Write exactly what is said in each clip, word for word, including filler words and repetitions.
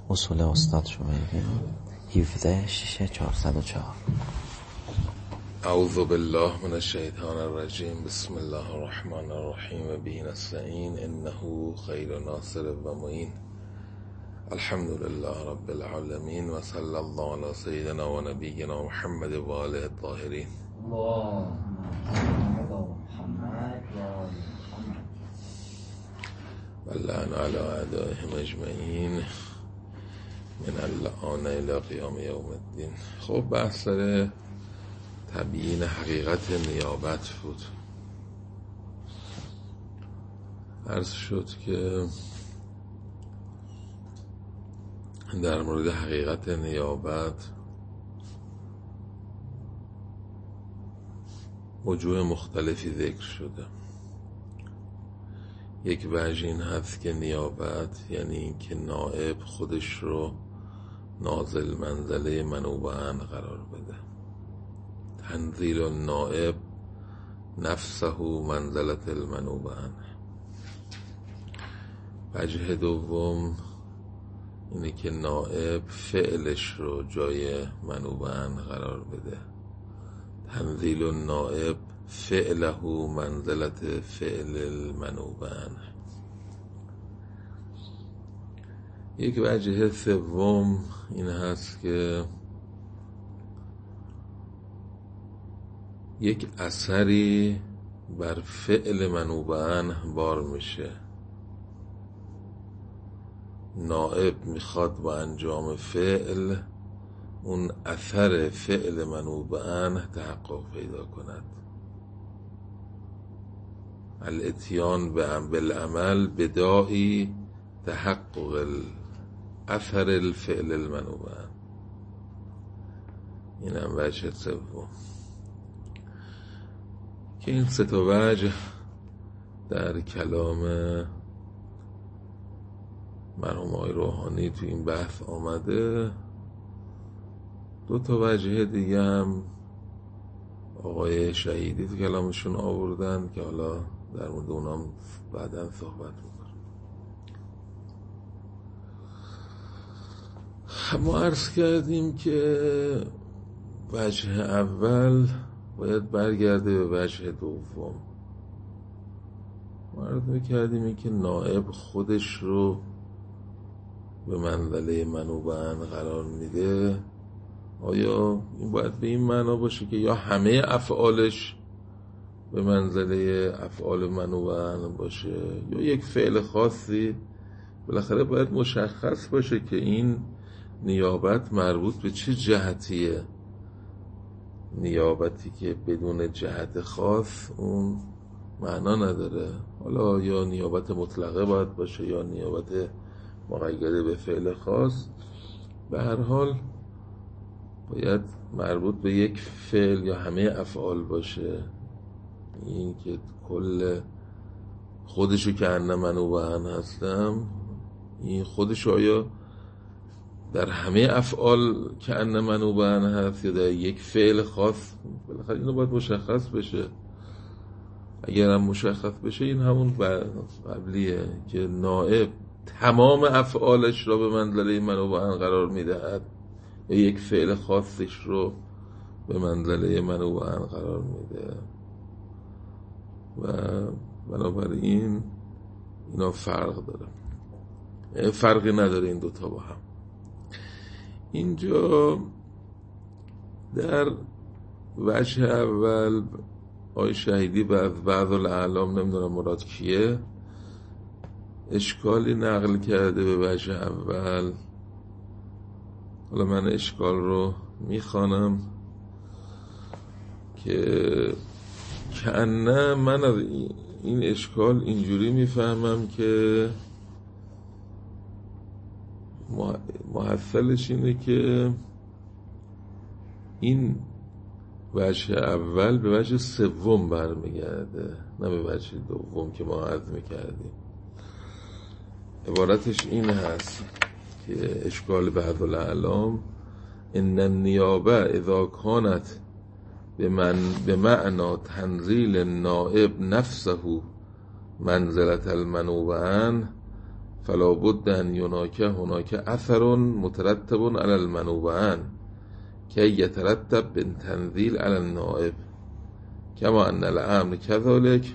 اصول استاد شویدی هفده شش چهارصد و چهار. اعوذ بالله من الشیطان الرجیم. بسم الله الرحمن الرحیم. به نستعین انه خیر ناصر و معین. الحمد لله رب العالمین و صلی الله علی سیدنا و نبینا محمد و آله الطاهرین. و لعن علی اعدائهم اجمعین من اللعان الی قیام یوم الدین. خب بحث سر تبیین حقیقت نیابت بود. عرض شد که در مورد حقیقت نیابت وجوه مختلفی ذکر شده. یک وجه این هست که نیابت یعنی این که نائب خودش رو نازل منزله منوباً قرار بده. تنزیل النائب نفسه منزلت المنوباً. وجه دوم اینه که نائب فعلش رو جای منوباً قرار بده. تنزیل النائب فعله منزلت فعل المنوباً. یک وجه سوم این هست که یک اثری بر فعل منوباً بار میشه. نائب میخواد با انجام فعل اون اثر فعل منوباً تحقق پیدا کند. الاتیان بالعمل بداعی تحقق اثر الفعل المنوباً. این هم وجه سوم که این سه تا وجه در کلام مرحوم آقای روحانی تو این بحث آمده. دو تا وجه دیگه هم آقای شهیدی تو کلامشون آوردن که حالا در مورد اونام بعداً صحبت میکنم. ما عرض کردیم که وجه اول باید برگرده به وجه دوم. ما عرض میکردیم این که نائب خودش رو به منزله منوباً قرار میده. آیا این باید به این معنا باشه که یا همه افعالش به منزله افعال منوباً باشه یا یک فعل خاصی؟ بالاخره باید مشخص باشه که این نیابت مربوط به چه جهتیه. نیابتی که بدون جهت خاص اون معنا نداره. حالا یا نیابت مطلقه باید باشه یا نیابت مقیده به فعل خاص. به هر حال باید مربوط به یک فعل یا همه افعال باشه. این که کل خودشو که انه منوباً هستم، این خودشو آیا در همه افعال که انه منوباً هست یا در یک فعل خاص؟ بالاخره اینو باید مشخص بشه. اگر هم مشخص بشه این همون قبلیه که نائب تمام افعالش را به منزله منوباً قرار میدهد یا یک فعل خاصش رو به منزله منوباً قرار میده. و بنابراین اینا فرق داره، فرقی نداره این دوتا با هم. اینجا در وجه اول آقای شهیدی بعض بعض الاعلام، نمیدونم مراد کیه، اشکالی نقل کرده به وجه اول. حالا من اشکال رو میخوانم که کنه من از این اشکال اینجوری میفهمم که محصلش اینه که این وجه اول به وجه سوم برمیگرده، نه به وجه دوم که ما عرض میکردیم. عبارتش این هست که اشکال بعض الاعلام ان النیابه اذا کانت به معنی تنزیل النائب نفسه منزلت المنوباً فلا بد ان یناک هناک اثر مترتب علی المنوب عنه که یترتب بالتنزیل علی النائب کما ان الامر کذلک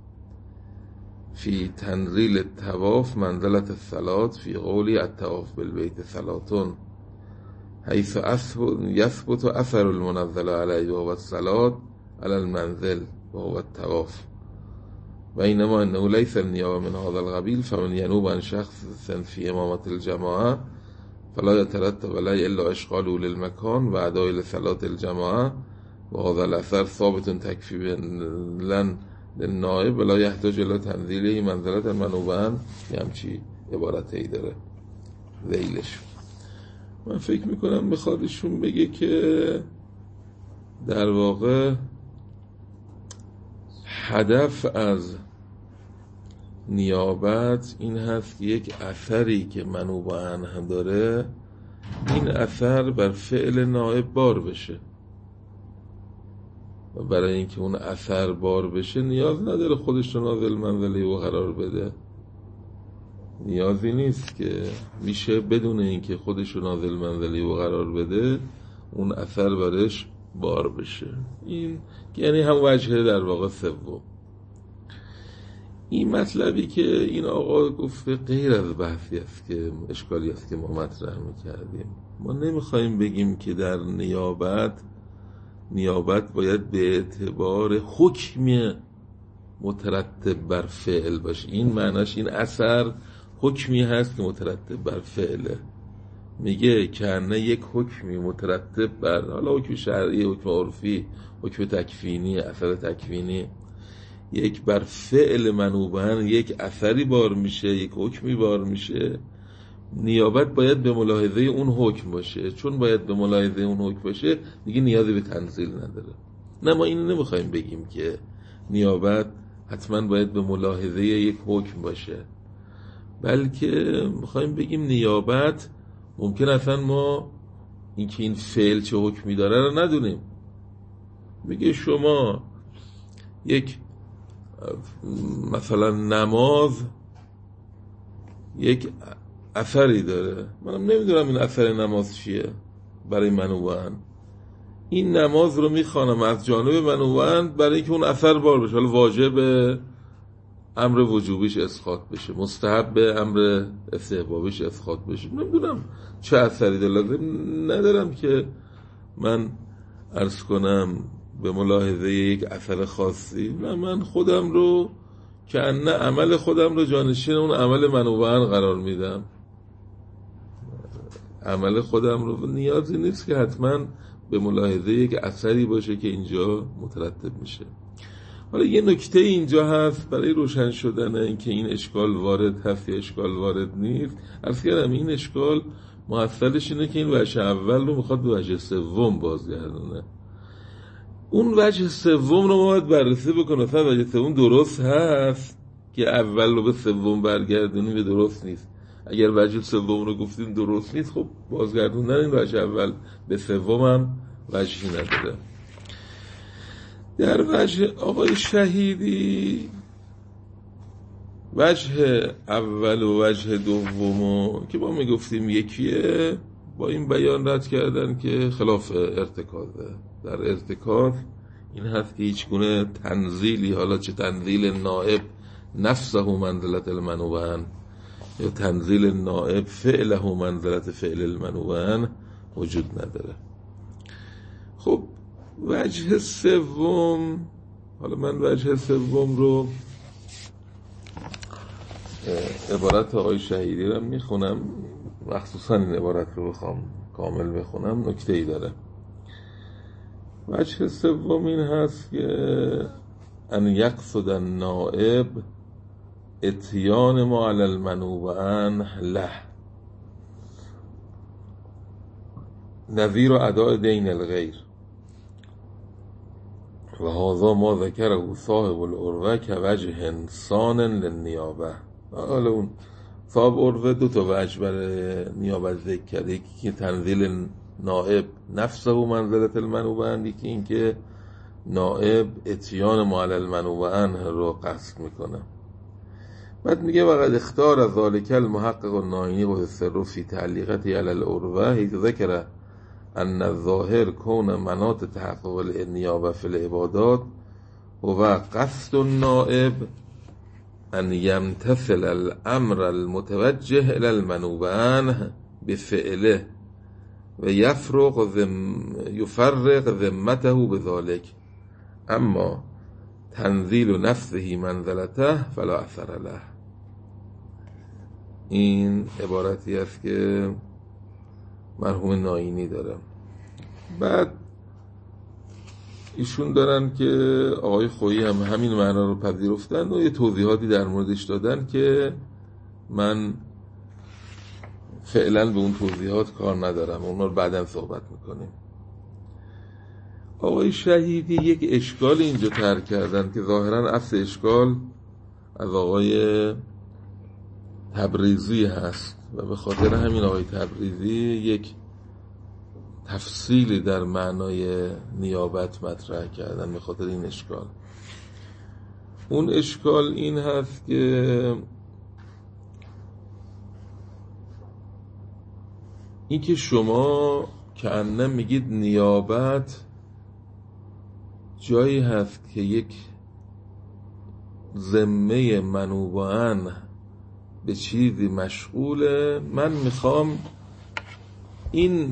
فی تنزیل الطواف منزلة الصلاة فی قولی الطواف بالبیت صلاة حیث یثبت اثر المنزل علیه و الصلاة علی المنزل و هو الطواف و اینما انه لیس النیابه من هذا القبیل فمن ینوب عن شخص فی امامة الجماعه فلا يترتب علیه الا اشغاله للمکان و اداء لصلاة الجماعه و هذا الاثر ثابت تکفیبا للنائب ولا یحتاج الی تنزیله منزلة المنوب عنه. یه همچی عبارتی داره ذیلش. من فکر میکنم میخواد ایشون بگه که در واقع هدف از نیابت این هست که یک اثری که منوب عنه داره این اثر بر فعل نائب بار بشه و برای اینکه اون اثر بار بشه نیاز نداره خودش رو نازل منزله و قرار بده، نیازی نیست که میشه بدون اینکه خودش رو نازل منزله و قرار بده اون اثر برش بار بشه. این یعنی هم وجه در واقع سوم. این مطلبی که این آقا گفته غیر از بحثی است که اشکالی است که ما مطرح میکردیم. ما نمیخوایم بگیم که در نیابت نیابت باید به اعتبار حکم مترتب بر فعل باشه. این معناش این اثر حکمی هست که مترتب بر فعله. میگه که نه یک حکمی مترتب بر حالا حکم شرعی، حکم عرفی، حکم تکوینی، اثر تکوینی، یک بر فعل منوب عنه یک اثری بار میشه، یک حکمی بار میشه. نیابت باید به ملاحظه اون حکم باشه. چون باید به ملاحظه اون حکم باشه دیگه نیازی به تنزیل نداره. نه ما اینو نمیخوایم بگیم که نیابت حتما باید به ملاحظه یک حکم باشه، بلکه میخوایم بگیم نیابت ممکن اصلا ما این که این فعل چه حکمی داره رو ندونیم. میگه شما یک مثلا نماز یک اثری داره، منم نمیدونم این اثر نماز چیه برای منوب عنه. این نماز رو میخوانم از جانب منوب عنه برای اینکه اون اثر بار بشه، حالا واجب امر وجوبیش اسقاط بشه، مستحب امر استحبابیش اسقاط بشه. نمیدونم چه اثری داره، لازم ندارم که من عرض کنم به ملاحظه یک اثر خاصی. نه، من خودم رو که نه عمل خودم رو جانشین اون عمل منوب عنه قرار میدم. عمل خودم رو نیازی نیست که حتما به ملاحظه یک اثری باشه که اینجا مترتب میشه. حالا یه نکته اینجا هست برای روشن شدن اینکه این اشکال وارد هست یا اشکال وارد نیست. عرض کردم این اشکال محصلش اینه که این وجه اول رو میخواد به وجه سوم بازگردونه. اون وجه سوم رو ما باید بررسی بکنه. اصلا وجه سوم درست هست که اول رو به سوم برگردونیم به درست نیست. اگر وجه سوم رو گفتیم درست نیست، خب بازگردوندن این وجه اول به سوم هم وجهی نداره. در وجه آقای شهیدی وجه اول و وجه دوم که ما میگفتیم یکیه، با این بیان رد کردن که خلاف ارتکازه. در ارتکاز این هست که هیچ گونه تنزیلی، حالا چه تنزیل نائب نفسه منزلت المنوب عنه یا تنزیل نائب فعله منزلت فعل المنوب عنه وجود نداره. خب وجه سوم، حالا من وجه سوم رو عبارت آقای شهیدی رو میخونم، مخصوصا این عبارت رو بخوام کامل بخونم نکته ای داره. وجه سوم این هست که ان یقصد النائب اتیان ما علی المنوب عنه له نظیر اداء دین الغیر و هذا ما ذکره صاحب العروه که وجه انسان للنیابه. حالا اون صاحب عروه دو تا وجه برای نیابت ذکر کرده، یکی که تنزیل نائب نفسه و منزلت المنوب عنه، یکی این که نائب اتیان ما علی المنوب عنه رو قصد میکنه. بعد میگه وقد اختار ذالک المحقق الناینی و السر فی تعلیقته علی العروه حیث ذکر ان الظاهر کون مناط تحقق النیابه فی العبادات و قصد النائب ان یمتثل الامر المتوجه الى المنوب عنه بفعله و یفرق ذم یفرق ذمته بذلك، اما تنزیل نفسه منزلته فلا اثر له. این عبارتی است که مرحوم ناینی داره. بعد ایشون دارن که آقای خویی هم همین معنا رو پذیرفتن و یه توضیحاتی در موردش دادن که من فعلا به اون توضیحات کار ندارم، اون رو بعداً صحبت میکنیم. آقای شهیدی یک اشکال اینجا طرح کردن که ظاهراً اصل اشکال از آقای تبریزی هست و به خاطر همین آقای تبریزی یک تفصیلی در معنای نیابت مطرح کردن به خاطر این اشکال. اون اشکال این هست که این که شما که انم میگید نیابت جایی هست که یک ذمه منوبان به چیزی مشغوله، من میخوام این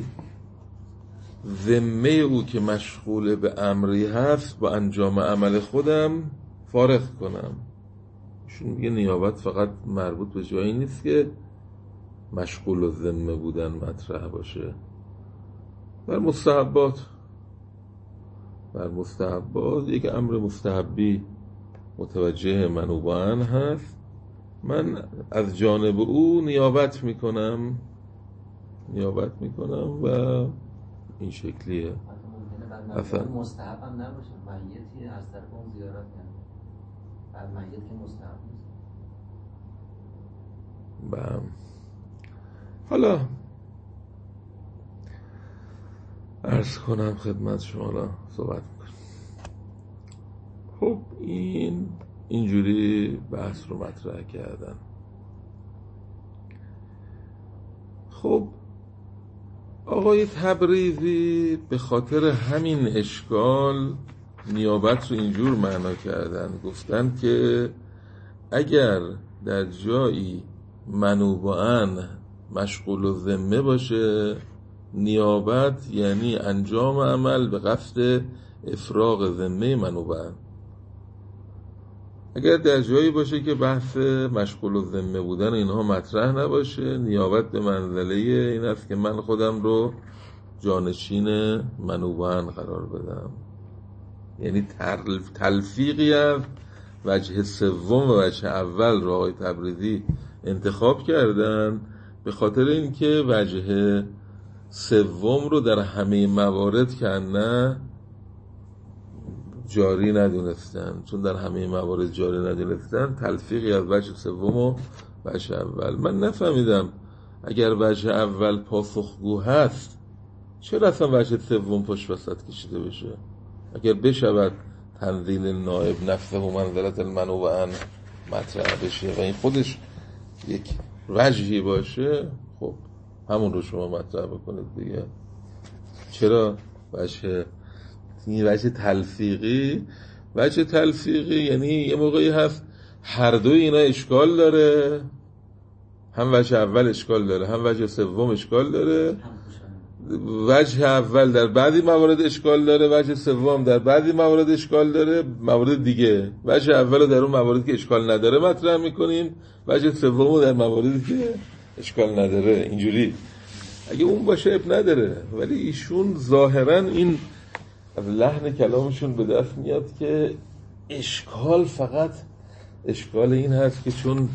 ذمه او که مشغول به امری هست با انجام عمل خودم فارغ کنم. ایشون میگه نیابت فقط مربوط به جایی نیست که مشغول و ذمه بودن مطرح باشه. بر مستحبات بر مستحبات یک امر مستحبی متوجه منوبان هست، من از جانب او نیابت میکنم نیابت میکنم و این شکلیه. اصلا مستحب هم نباشه، میتی از طرف اون زیارت کنه، بعد میت که مستحب نیست. بله. حالا عرض کنم خدمت شما، حالا صحبت میکنم. خب این اینجوری بحث رو مطرح کردن. خب آقای تبریزی به خاطر همین اشکال نیابت رو اینجور معنا کردن، گفتن که اگر در جایی منوبان مشغول و ذمه باشه، نیابت یعنی انجام عمل به قصد افراغ ذمه منوبان. اگر در جایی باشه که بحث مشغول و ذمه بودن اینها مطرح نباشه، نیابت به منزله این است که من خودم رو جانشین منوبان قرار بدم. یعنی تلفیقی از وجه سوم و وجه اول رو آقای تبریزی انتخاب کردن به خاطر اینکه وجه سوم رو در همه موارد که نه جاری ندونستن، چون در همه موارد جاری ندونستن تلفیقی از وجه سوم و وجه اول. من نفهمیدم اگر وجه اول پاسخگو هست چرا اصلا وجه سوم پشت وسط کشیده بشه؟ اگر بشود تنزیل نائب نفسه و منزلت المنوبان مطرح بشه و این خودش یک وجهی باشه، خب همون رو شما مطرح بکنید دیگه. چرا وجه این وجه تلفیقی؟ وجه تلفیقی یعنی یه موقعی هست هر دوی اینا اشکال داره، هم وجه اول اشکال داره هم وجه سوم اشکال داره. وجه اول در بعضی موارد اشکال داره، وجه سوم در بعضی موارد اشکال داره. موارد دیگه وجه اول رو در اون مواردی که اشکال نداره مطرح میکنیم، وجه سوم رو در مواردی که اشکال نداره. اینجوری اگه اون باشه اب نداره، ولی ایشون ظاهرا این از لحن کلامشون به دست میاد که اشکال فقط اشکال این هست که چون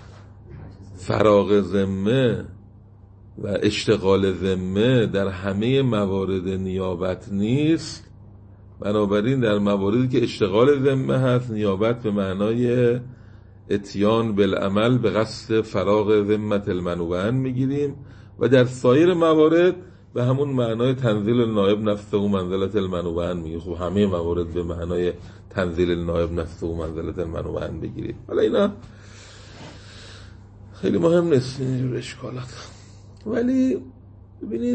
فراغ ذمه و اشتغال ذمه در همه موارد نیابت نیست، بنابراین در مواردی که اشتغال ذمه هست نیابت به معنای اتیان بالعمل به قصد فراغ ذمت المنوبان میگیریم و در سایر موارد به همون معنای تنزیل نائب نفسه و منزلت المنوبان میگه. خب همه موارد به معنای تنزیل نائب نفسه و منزلت المنوبان بگیرید. حالا اینا خیلی مهم نیست اینجور اشکالات. ولی ببینید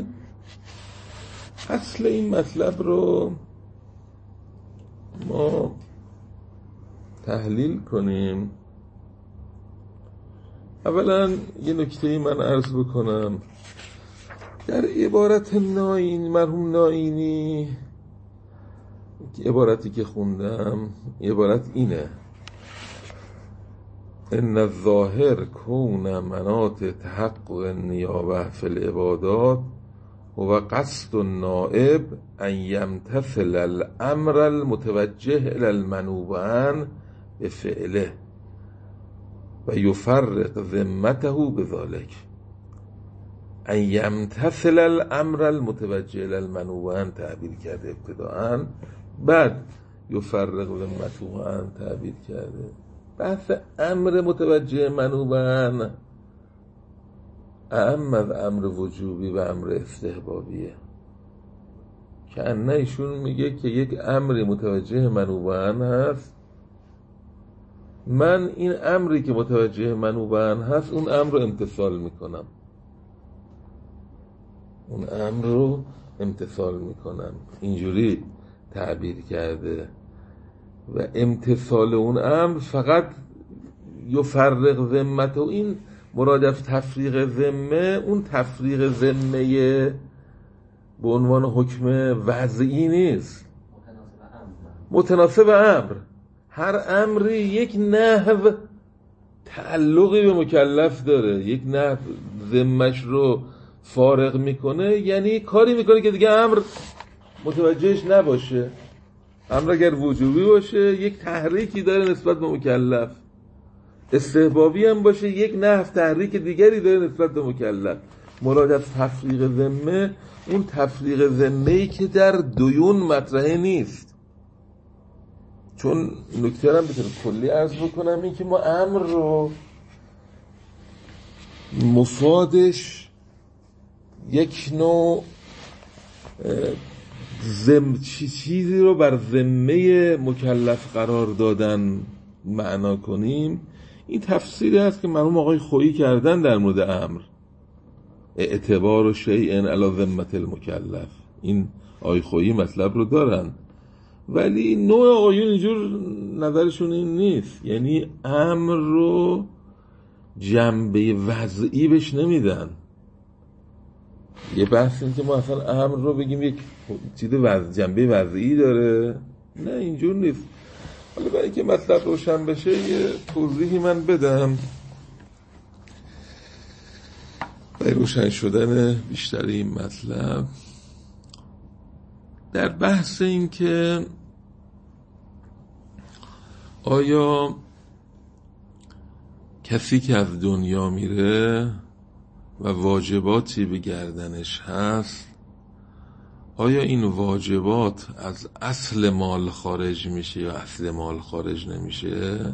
اصل این مطلب رو ما تحلیل کنیم. اولا یه نکته من عرض بکنم. در عبارت ناینی، مرحوم ناینی، عبارتی که خوندم، عبارت اینه: ان الظاهر کون مناط تحقق النیابه فی العبادات و قصد النائب ان یمتثل الامر المتوجه الی المنوبان بفعله و یفرق ذمته بذلك. ان یمتثل الامر المتوجه الی المنوبان تعبیر کرده ابتداءً، بعد یفرق ذمته عن تعبیر کرده. بحث امر متوجه منوبان اعم از امر وجوبی و امر استحبابیه. که انه ایشون میگه که یک امر متوجه منوبان هست، من این امری که متوجه منوبان هست اون امر رو امتثال میکنم، اون امر رو امتثال میکنم. اینجوری تعبیر کرده. و امتثال اون امر فقط یفرق ذمته. و این مرادف تفریق ذمه، اون تفریق ذمه به عنوان حکم وضعی نیست، متناسب امر. هر امری یک نحو تعلقی به مکلف داره، یک نحو ذمش رو فارغ میکنه، یعنی کاری میکنه که دیگه امر متوجهش نباشه. امر اگر وجوبی باشه یک تحریکی داره نسبت به مکلف، استحبابی هم باشه یک نحو تحریک دیگری داره نسبت به مکلف. مراد از تفریق ذمه اون تفریق ذمه‌ای که در دیون مطرحه نیست. چون نکته هم بتونم کلی عرض بکنم، این که ما امر رو مفادش یک نوع زم چیزی رو بر ذمه مکلف قرار دادن معنا کنیم. این تفسیری هست که مرحوم آقای خویی کردن در مورد امر، اعتبار و شیء علی ذمه المکلف. این آقای خویی مطلب رو دارن، ولی نوع آقایون اینجور نظرشون این نیست. یعنی امر رو جنبه وضعی بهش نمیدن. یه بحث این که ما اصلا امر رو بگیم یک چیز وضع جنبه وضعی داره، نه اینجور نیست. حالا برای اینکه مطلب روشن بشه یه توضیحی من بدم برای روشن شدن بیشتر این مطلب. در بحث این که آیا کسی که از دنیا میره و واجباتی به گردنش هست، آیا این واجبات از اصل مال خارج میشه یا اصل مال خارج نمیشه؟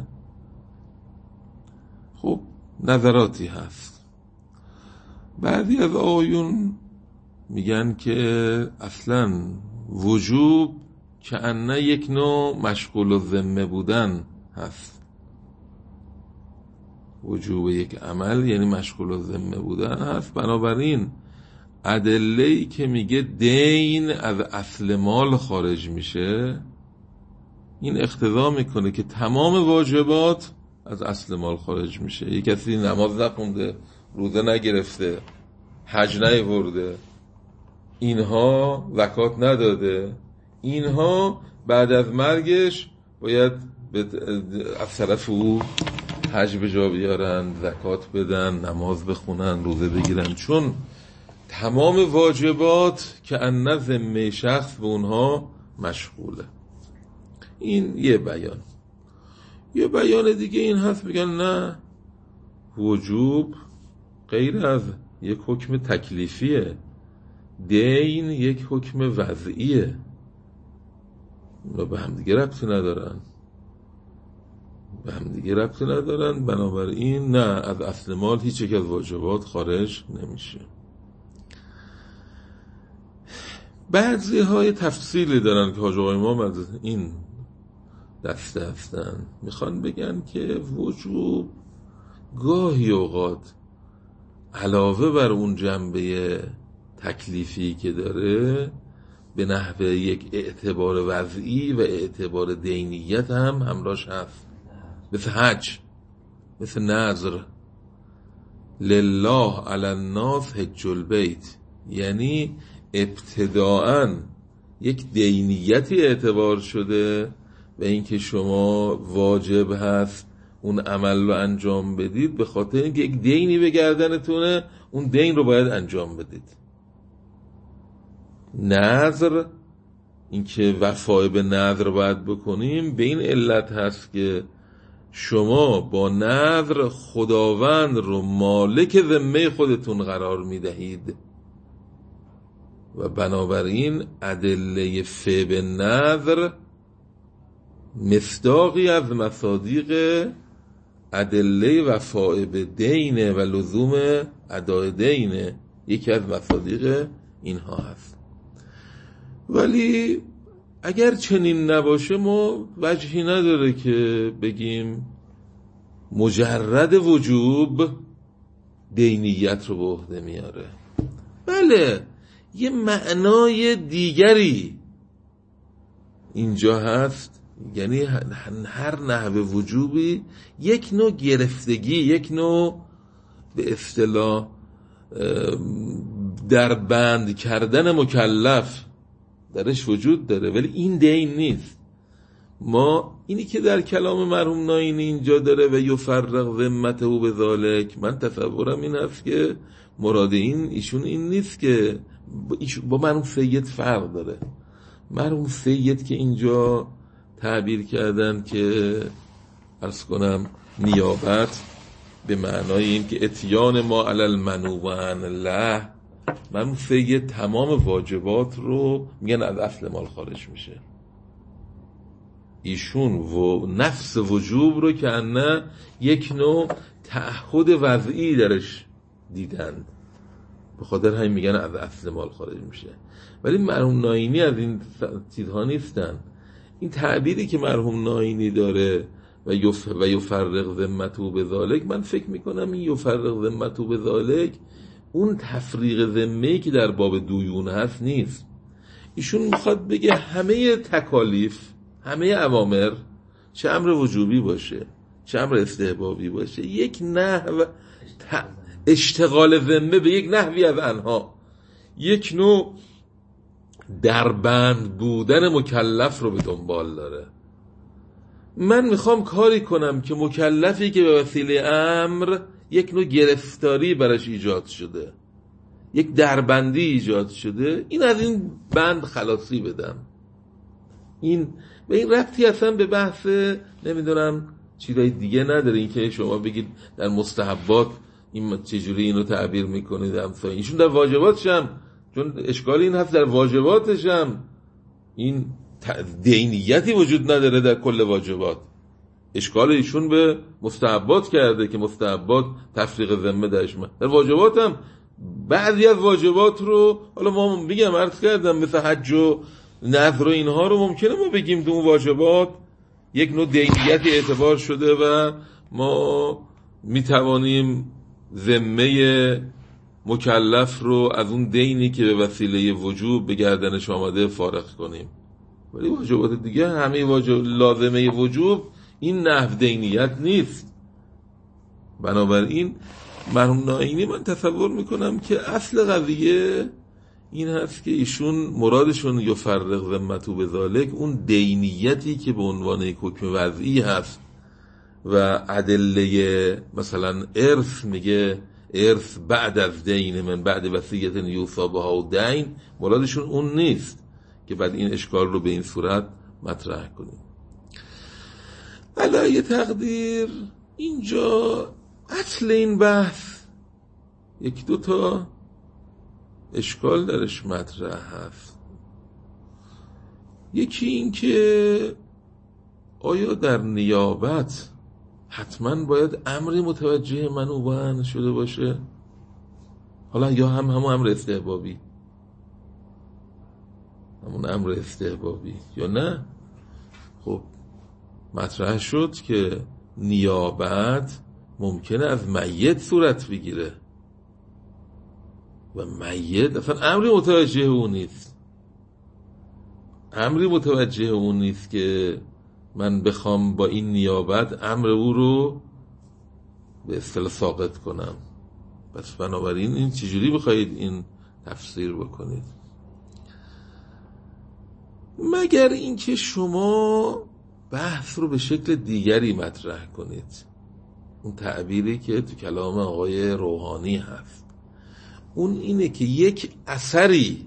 خب نظراتی هست. بعضی از آیون میگن که اصلا وجوب که انه یک نوع مشغول و ذمه بودن هست. وجوب یک عمل یعنی مشغول و ذمه بودن هست. بنابراین ادله‌ای که میگه دین از اصل مال خارج میشه، این اقتضا میکنه که تمام واجبات از اصل مال خارج میشه. یک کسی نماز نخونده، روزه نگرفته، حج نیورده، اینها زکات نداده، اینها بعد از مرگش باید از طرف او حج به جا بیارن، زکات بدن، نماز بخونن، روزه بگیرن، چون تمام واجبات که ان ذمه شخص به اونها مشغوله. این یه بیان. یه بیان دیگه این هست، میگن نه، وجوب غیر از یک حکم تکلیفیه، دین یک حکم وضعیه، اونا به هم دیگه ربطی ندارن، به هم دیگه ربطی ندارن. بنابراین نه، از اصل مال هیچ یک از واجبات خارج نمیشه. بعضی های تفصیلی دارن که حاج آقای امام از این دسته هستن، میخوان بگن که وجوب گاهی اوقات علاوه بر اون جنبه تکلیفی که داره به نحوه یک اعتبار وضعی و اعتبار دینیت هم همراهش هست، مثل حج، مثل نذر. لله علی الناس حج البیت، یعنی ابتداءً یک دینیتی اعتبار شده و اینکه شما واجب هست اون عمل رو انجام بدید به خاطر اینکه یک دینی به گردنتونه، اون دین رو باید انجام بدید. نذر، اینکه وفای به نذر باید بکنیم، به این علت هست که شما با نذر خداوند رو مالک ذمه خودتون قرار میدهید و بنابراین ادله فی به نذر مصداقی از مصادیق ادله وفای به دینه و لزوم ادای دینه، یکی از مصادیق اینها هست. ولی اگر چنین نباشه ما وجهی نداره که بگیم مجرد وجوب دینیت رو به عهده میاره. بله، یه معنای دیگری اینجا هست، یعنی هر نحوه وجوبی یک نوع گرفتگی، یک نوع به اصطلاح در بند کردن مکلف درش وجود داره، ولی این دین نیست. ما اینی که در کلام مرحوم ناینی اینجا داره و یفرق ذمته به ذالک، من تصورم این هست که مراد این ایشون این نیست که با مرحوم سید فرق داره. مرحوم سید که اینجا تعبیر کردن که عرض کنم نیابت به معنای این که اتیان ما علی المنوب عن الله، مرحوم سید تمام واجبات رو میگن از اصل مال خارج میشه. ایشون و نفس وجوب رو که نه یک نوع تعهد وضعی درش دیدن، به خاطر همین میگن از اصل مال خارج میشه. ولی مرحوم ناینی از این چیزها نیستن. این تعبیری که مرحوم ناینی داره و یف و یفرق ذمته به ذالک، من فکر میکنم این یفرق ذمته به ذالک اون تفریق ذمه‌ای که در باب دویون هست نیست. ایشون میخواد بگه همه تکالیف، همه اوامر، چه امر وجوبی باشه چه امر استحبابی باشه، یک نحو اشتغال ذمه به یک نحوی از آنها، یک نوع دربند بودن مکلف رو به دنبال داره. من میخوام کاری کنم که مکلفی که به وسیله امر یک نوع گرفتاری برش ایجاد شده، یک دربندی ایجاد شده، این از این بند خلاصی بدم. این به این ربطی اصلا به بحث نمیدونم چیزای دیگه نداره. این که شما بگید در مستحبات این چجوری اینو تعبیر میکنید امثال ایشون در واجباتش هم، چون اشکال این هست در واجباتش هم این دینیتی وجود نداره در کل واجبات. اشکال ایشون به مستحبات کرده که مستحبات تفریق ذمه درش من. در واجبات هم بعضی از واجبات رو حالا ما میگم عرض کردم مثل حج و نذر و اینها رو ممکنه ما بگیم تو اون واجبات یک نوع دینیتی اعتبار شده و ما میتوانیم ذمه مکلف رو از اون دینی که به وسیله وجوب به گردنش آمده فارغ کنیم. ولی واجبات دیگه همه واجب لازمه وجوب این نحو دینیت نیست. بنابراین مرحوم ناینی من تصور میکنم که اصل قضیه این هست که ایشون مرادشون یفرق ذمته به ذالک اون دینیتی که به عنوان یک حکم وضعی هست و ادله مثلا ارث، میگه ارث بعد از دین من بعد وصیت یوصی بها و دین، مرادشون اون نیست که بعد این اشکال رو به این صورت مطرح کنیم. علای تقدیر اینجا اصل این بحث یک دو تا اشکال درش مطرح هست. یکی این که آیا در نیابت حتما باید امری متوجه منوبان شده باشه؟ حالا یا هم همون امر استحبابی، همون امر استحبابی یا نه؟ خب مطرح شد که نیابت ممکنه از میت صورت بگیره و میت اصلا امری متوجه اون نیست، امری متوجه اون نیست که من بخوام با این نیابت امر او رو به اصطلاح ساقط کنم. پس بنابراین این چجوری بخواید این تفسیر بکنید؟ مگر اینکه شما بحث رو به شکل دیگری مطرح کنید. اون تعبیری که تو کلام آقای روحانی هست اون اینه که یک اثری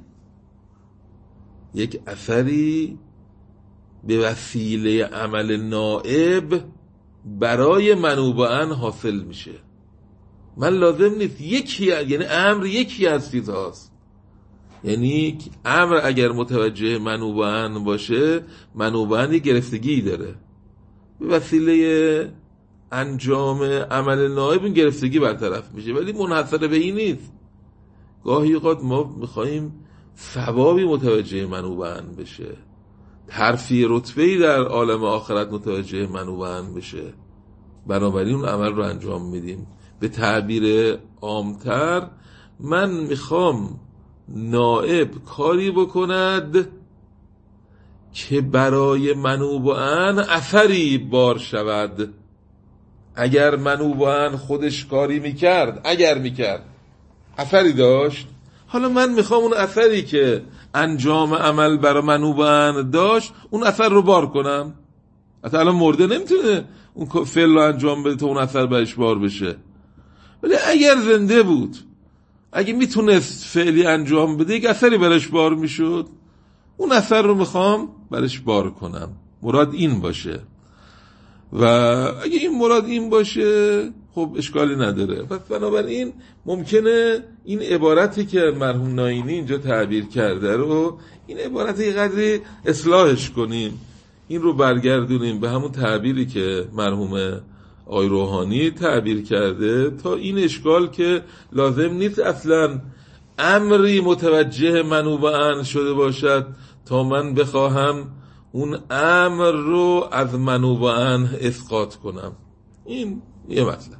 یک اثری به وسیله عمل نائب برای منوباً حاصل میشه. من لازم نیست یکی، یعنی امر یکی از چیزهاست، یعنی امر اگر متوجه منوباً باشه، منوباً یک گرفتگی داره، به وسیله انجام عمل نائب این گرفتگی برطرف میشه، ولی منحصر به این نیست. گاهی اوقات ما میخواییم ثوابی متوجه منوباً بشه، ترفیع رتبه‌ای در عالم آخرت متوجه منوباً بشه، بنابراین اون عمل رو انجام میدیم. به تعبیر عامتر من میخوام نائب کاری بکند که برای منوباً اثری بار شود. اگر منوباً خودش کاری میکرد، اگر میکرد اثری داشت، حالا من میخوام اون اثری که انجام عمل برای منوباً داشت اون اثر رو بار کنم. حتی الان مرده نمیتونه اون فعل رو انجام بده تا اون اثر برش بار بشه، ولی اگر زنده بود، اگه میتونست فعلی انجام بده یک اثری برش بار میشد، اون اثر رو میخوام برش بار کنم. مراد این باشه، و اگه این مراد این باشه خب اشکالی نداره. پس بنابراین ممکنه این عبارتی که مرحوم ناینی اینجا تعبیر کرده رو، این عبارت یه قدری اصلاحش کنیم، این رو برگردونیم به همون تعبیری که مرحوم آقای روحانی تعبیر کرده، تا این اشکال که لازم نیست اصلا امری متوجه منوباً شده باشد تا من بخواهم اون امر رو از منوباً اسقاط کنم. این یه مطلب.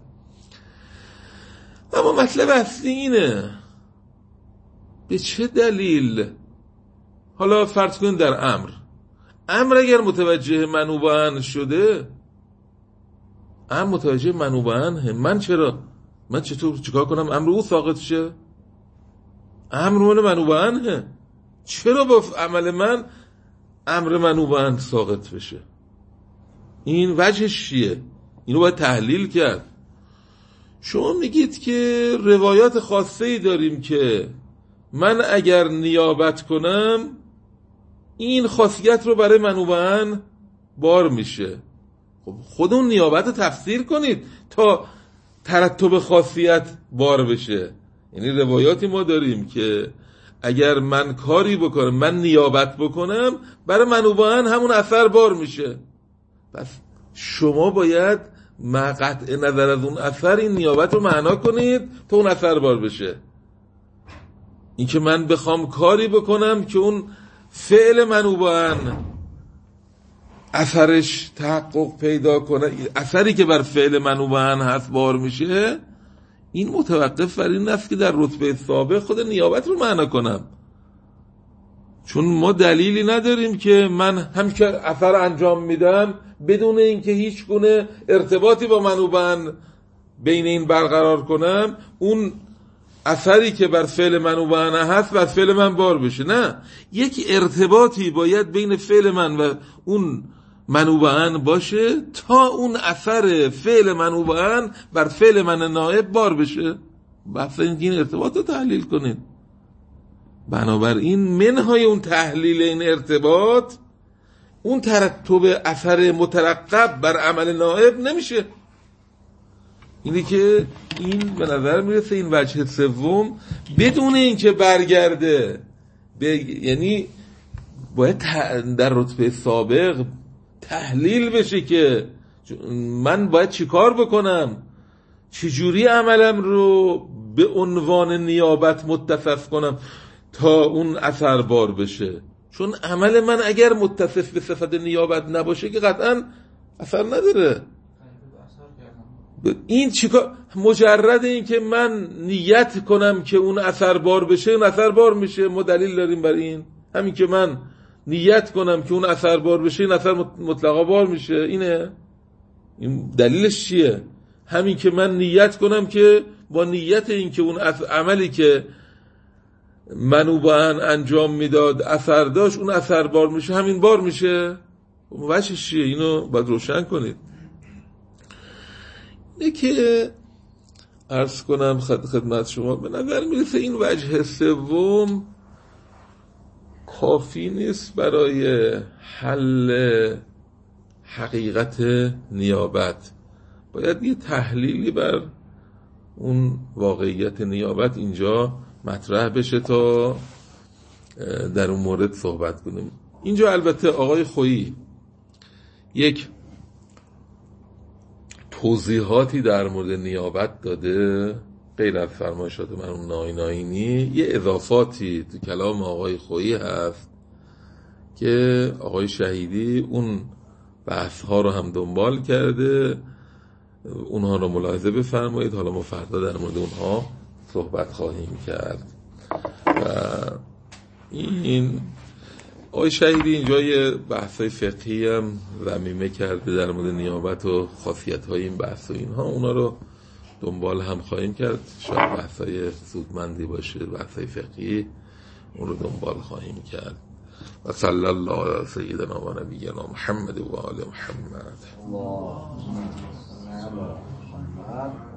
اما مطلب اصلی اینه به چه دلیل، حالا فرض کنید در امر امر اگر متوجه منوباً شده، امر متوجه منوباً، من چرا من چطور چیکار کنم امر او ساقط شه؟ امر من منوباً، چرا با عمل من امر منوباً ساقط بشه؟ این وجهش چیه؟ اینو باید تحلیل کرد. شما میگید که روایات خاصه‌ای داریم که من اگر نیابت کنم این خاصیت رو برای منوباً بار میشه. خب خود اون نیابت رو تفسیر کنید تا ترتب خاصیت بار بشه. یعنی روایاتی ما داریم که اگر من کاری بکنم، من نیابت بکنم، برای منوباً همون اثر بار میشه. پس شما باید قطع نظر از اون اثر این نیابت رو معنا کنید تا اون اثر بار بشه. این که من بخوام کاری بکنم که اون فعل منوباً اثرش تحقق پیدا کنه، اثری که بر فعل منوباً هست بار میشه، این متوقف بر این است که در رتبه سابق خود نیابت رو معنا کنم. چون ما دلیلی نداریم که من هم که اثر انجام میدم بدون اینکه هیچ گونه ارتباطی با منوباً بین این برقرار کنم اون اثری که بر فعل منوباً هست بر فعل من بار بشه. نه، یک ارتباطی باید بین فعل من و اون منوباً باشه تا اون اثر فعل منوباً بر فعل من نائب بار بشه. بحث این ارتباط رو تحلیل کنید. بنابراین منهای اون تحلیل این ارتباط اون ترتب اثر مترقب بر عمل نائب نمیشه. اینی که این به نظر میرسه این وجه سوم بدون اینکه برگرده به، یعنی باید در رتبه سابق تحلیل بشه که من باید چی کار بکنم، چجوری عملم رو به عنوان نیابت متصف کنم تا اون اثر بار بشه. چون عمل من اگر متصف به صفت نیابت نباشه که قطعا اثر نداره. این چیکار؟ مجرد این که من نیت کنم که اون اثر بار بشه، اون اثر بار میشه. ما دلیل داریم برای این. همین که من نیت کنم که اون اثر بار بشه، این اثر مطلقا بار میشه. اینه. این دلیلش چیه؟ همین که من نیت کنم که با نیت این که اون عملی که منو با انجام میداد اثر داشت، اون اثر بار میشه، همین بار میشه. وجهش چیه؟ اینو باید روشن کنید. اینه که عرض کنم خدمت شما، به نظر میرسه این وجه سوم کافی نیست برای حل حقیقت نیابت. باید یه تحلیلی بر اون واقعیت نیابت اینجا مطرح بشه تا در اون مورد صحبت کنیم. اینجا البته آقای خویی یک توضیحاتی در مورد نیابت داده، غیر از فرمایشات مرحوم نایناینی. یه اضافاتی تو کلام آقای خویی هست که آقای شهیدی اون بحث ها رو هم دنبال کرده، اونها رو ملاحظه بفرمایید. حالا ما فردا در مورد اونها صحبت خواهیم کرد. و این آقای شهیدی اینجا یه بحثای فقهی هم ضمیمه کرده در مورد نیابت و خاصیت های این بحث و اینها، اونا رو دنبال هم خواهیم کرد. شاید بحثای سودمندی باشه، بحثای فقهی، اون رو دنبال خواهیم کرد. و صلی الله علی سیدنا و نبینا محمد و آل محمد.